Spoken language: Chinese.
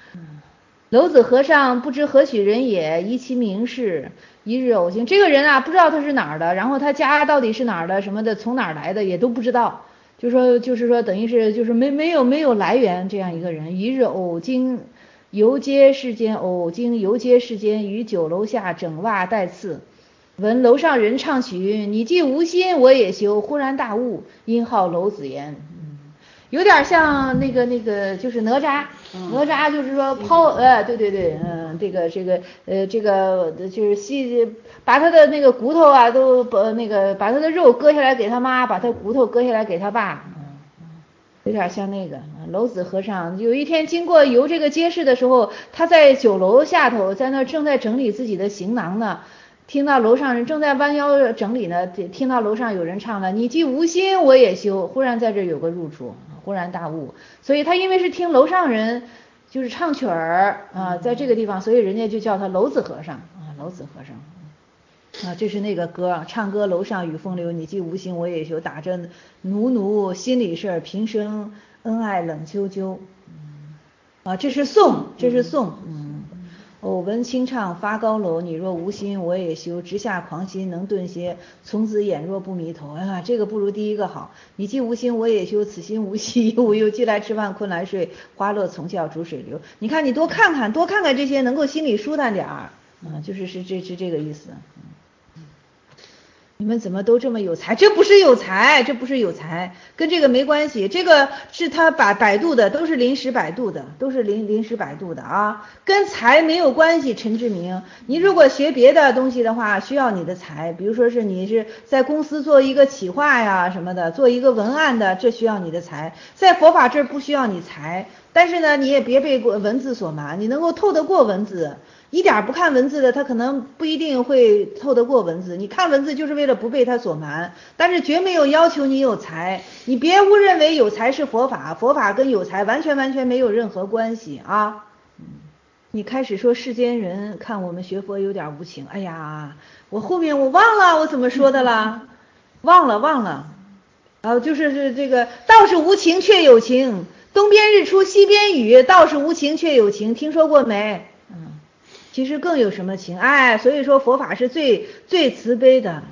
楼子和尚不知何许人也，疑其名是，一日偶行。这个人啊，不知道他是哪儿的，然后他家到底是哪儿的，什么的，从哪儿来的也都不知道。就是说，等于是就是没有来源这样一个人。一日偶经游街世间，偶经游街世间，于酒楼下整袜带刺。闻楼上人唱曲，你既无心，我也休。忽然大悟，因号楼子言。有点像那个就是哪吒，哪吒就是说对，这个就是把他的那个骨头啊都把他的肉割下来给他妈，把他骨头割下来给他爸，有点像那个楼子和尚。有一天经过游这个街市的时候，他在酒楼下头，在那正在整理自己的行囊呢。听到楼上人正在弯腰整理呢，听到楼上有人唱了，你既无心我也休。忽然在这有个入处，忽然大悟。所以他因为是听楼上人就是唱曲儿啊，在这个地方，所以人家就叫他楼子和尚啊，楼子和尚啊，这是那个歌，唱歌楼上雨风流，你既无心我也休，打着奴心里事儿，平生恩爱冷啾啾啊，这是颂，偶闻清唱发高楼，你若无心我也休，直下狂心能顿歇，从此眼若不迷头。这个不如第一个好，你既无心我也休，此心无息无忧，既来吃饭困来睡，花落从笑逐水流。你看你多看看这些，能够心里舒坦点儿就是这个意思。你们怎么都这么有才？这不是有才，跟这个没关系。这个是他百度的，都是临时百度的啊，跟才没有关系。陈志明，你如果学别的东西的话，需要你的才，比如说是你是在公司做一个企划呀什么的，做一个文案的，这需要你的才。在佛法这儿不需要你才，但是呢，你也别被文字所瞒，你能够透得过文字。一点不看文字的，他可能不一定会透得过文字。你看文字就是为了不被他所瞒，但是绝没有要求你有才。你别误认为有才是佛法，佛法跟有才完全没有任何关系啊。你开始说世间人看我们学佛有点无情，哎呀，我后面我忘了我怎么说的了，忘了。就是这个道是无情却有情，东边日出西边雨，道是无情却有情，听说过没？其实更有什么情？所以说佛法是最慈悲的。